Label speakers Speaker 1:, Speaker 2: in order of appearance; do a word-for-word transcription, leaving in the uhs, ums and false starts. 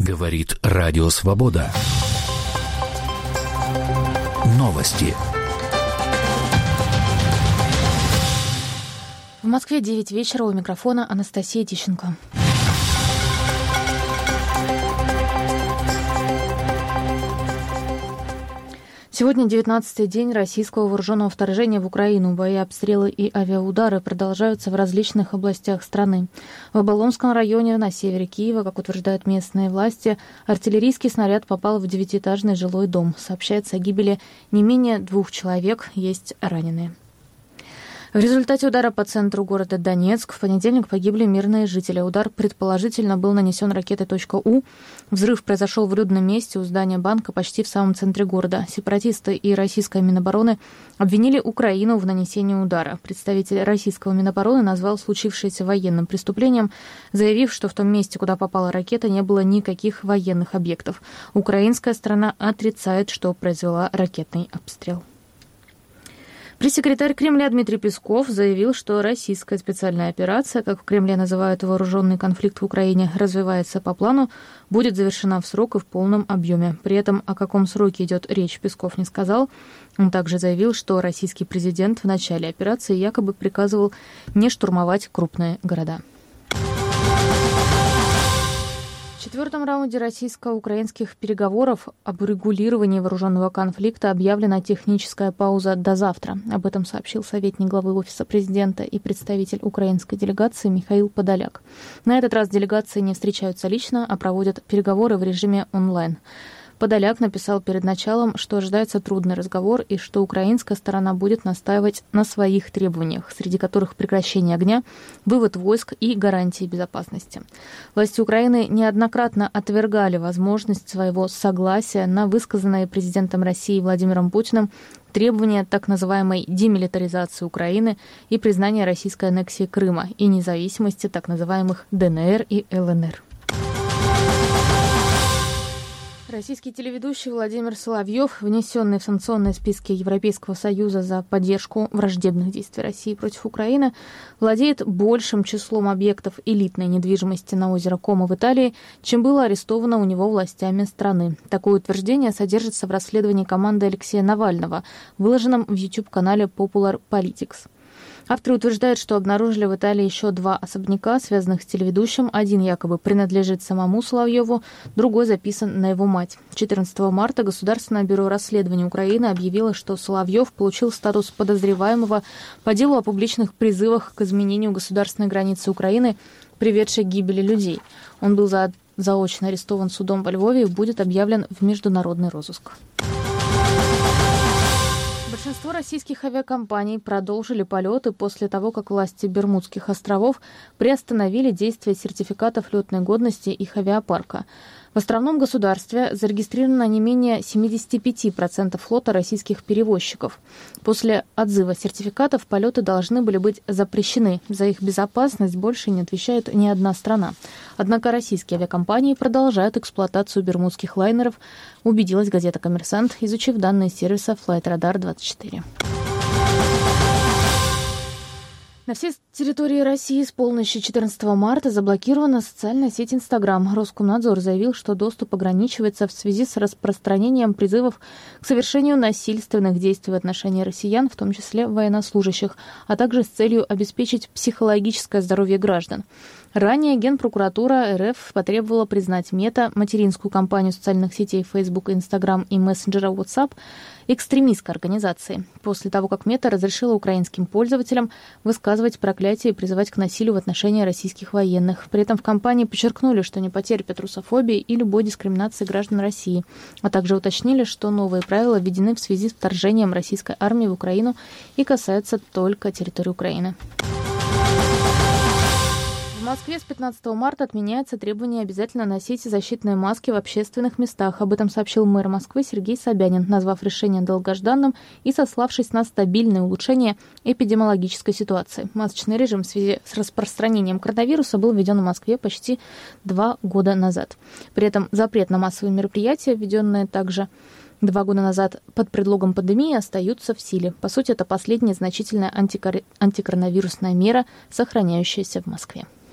Speaker 1: Говорит Радио Свобода. Новости.
Speaker 2: В Москве девять вечера, у микрофона Анастасия Тищенко. Сегодня девятнадцатый день российского вооруженного вторжения в Украину. Бои, обстрелы и авиаудары продолжаются в различных областях страны. В Оболонском районе на севере Киева, как утверждают местные власти, артиллерийский снаряд попал в девятиэтажный жилой дом. Сообщается о гибели не менее двух человек, есть раненые. В результате удара по центру города Донецк в понедельник погибли мирные жители. Удар предположительно был нанесен ракетой .У. Взрыв произошел в людном месте у здания банка почти в самом центре города. Сепаратисты и российская Минобороны обвинили Украину в нанесении удара. Представитель российского Минобороны назвал случившееся военным преступлением, заявив, что в том месте, куда попала ракета, не было никаких военных объектов. Украинская сторона отрицает, что произвела ракетный обстрел. Пресс-секретарь Кремля Дмитрий Песков заявил, что российская специальная операция, как в Кремле называют вооруженный конфликт в Украине, развивается по плану, будет завершена в срок и в полном объеме. При этом о каком сроке идет речь, Песков не сказал. Он также заявил, что российский президент в начале операции якобы приказывал не штурмовать крупные города. В четвертом раунде российско-украинских переговоров об урегулировании вооруженного конфликта объявлена техническая пауза до завтра. Об этом сообщил советник главы Офиса президента и представитель украинской делегации Михаил Подоляк. На этот раз делегации не встречаются лично, а проводят переговоры в режиме онлайн. Подоляк написал перед началом, что ожидается трудный разговор и что украинская сторона будет настаивать на своих требованиях, среди которых прекращение огня, вывод войск и гарантии безопасности. Власти Украины неоднократно отвергали возможность своего согласия на высказанные президентом России Владимиром Путиным требования так называемой демилитаризации Украины и признания российской аннексии Крыма и независимости так называемых ДНР и ЛНР. Российский телеведущий Владимир Соловьев, внесенный в санкционные списки Европейского Союза за поддержку враждебных действий России против Украины, владеет большим числом объектов элитной недвижимости на озеро Кома в Италии, чем было арестовано у него властями страны. Такое утверждение содержится в расследовании команды Алексея Навального, выложенном в YouTube-канале Popular Politics. Авторы утверждают, что обнаружили в Италии еще два особняка, связанных с телеведущим. Один якобы принадлежит самому Соловьеву, другой записан на его мать. четырнадцатого марта Государственное бюро расследований Украины объявило, что Соловьев получил статус подозреваемого по делу о публичных призывах к изменению государственной границы Украины, приведшей к гибели людей. Он был за... заочно арестован судом во Львове и будет объявлен в международный розыск. Большинство российских авиакомпаний продолжили полеты после того, как власти Бермудских островов приостановили действие сертификатов летной годности их авиапарка. В островном государстве зарегистрировано не менее семьдесят пять процентов флота российских перевозчиков. После отзыва сертификатов полеты должны были быть запрещены. За их безопасность больше не отвечает ни одна страна. Однако российские авиакомпании продолжают эксплуатацию бермудских лайнеров, убедилась газета «Коммерсант», изучив данные сервиса Flightradar двадцать четыре. На всей территории России с полночи четырнадцатого марта заблокирована социальная сеть Инстаграм. Роскомнадзор заявил, что доступ ограничивается в связи с распространением призывов к совершению насильственных действий в отношении россиян, в том числе военнослужащих, а также с целью обеспечить психологическое здоровье граждан. Ранее Генпрокуратура РФ потребовала признать Мета, материнскую компанию социальных сетей Facebook, Instagram и мессенджера WhatsApp, экстремистской организацией, после того, как Мета разрешила украинским пользователям высказывать проклятия и призывать к насилию в отношении российских военных. При этом в компании подчеркнули, что не потерпят русофобии и любой дискриминации граждан России, а также уточнили, что новые правила введены в связи с вторжением российской армии в Украину и касаются только территории Украины. В Москве с пятнадцатого марта отменяется требование обязательно носить защитные маски в общественных местах. Об этом сообщил мэр Москвы Сергей Собянин, назвав решение долгожданным и сославшись на стабильное улучшение эпидемиологической ситуации. Масочный режим в связи с распространением коронавируса был введен в Москве почти два года назад. При этом запрет на массовые мероприятия, введенные также два года назад под предлогом пандемии, остаются в силе. По сути, это последняя значительная антикор... антикоронавирусная мера, сохраняющаяся в Москве.